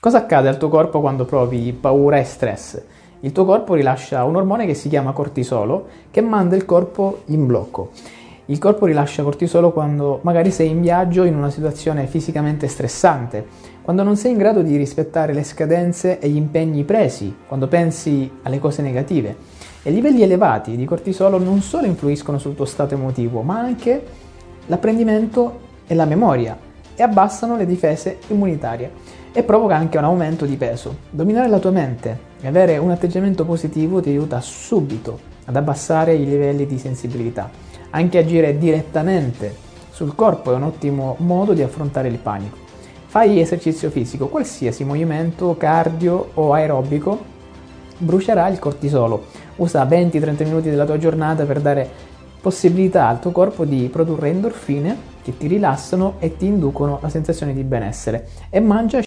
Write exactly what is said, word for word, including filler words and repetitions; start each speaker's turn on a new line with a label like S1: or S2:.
S1: Cosa accade al tuo corpo quando provi paura e stress? Il tuo corpo rilascia un ormone che si chiama cortisolo, che manda il corpo in blocco. Il corpo rilascia cortisolo quando magari sei in viaggio in una situazione fisicamente stressante, quando non sei in grado di rispettare le scadenze e gli impegni presi, quando pensi alle cose negative. E livelli elevati di cortisolo non solo influiscono sul tuo stato emotivo, ma anche l'apprendimento e la memoria, e abbassano le difese immunitarie e provoca anche un aumento di peso. Dominare la tua mente e avere un atteggiamento positivo ti aiuta subito ad abbassare i livelli di sensibilità. Anche agire direttamente sul corpo è un ottimo modo di affrontare il panico. Fai esercizio fisico, qualsiasi movimento cardio o aerobico brucerà il cortisolo. Usa venti trenta minuti della tua giornata per dare possibilità al tuo corpo di produrre endorfine che ti rilassano e ti inducono la sensazione di benessere. E mangia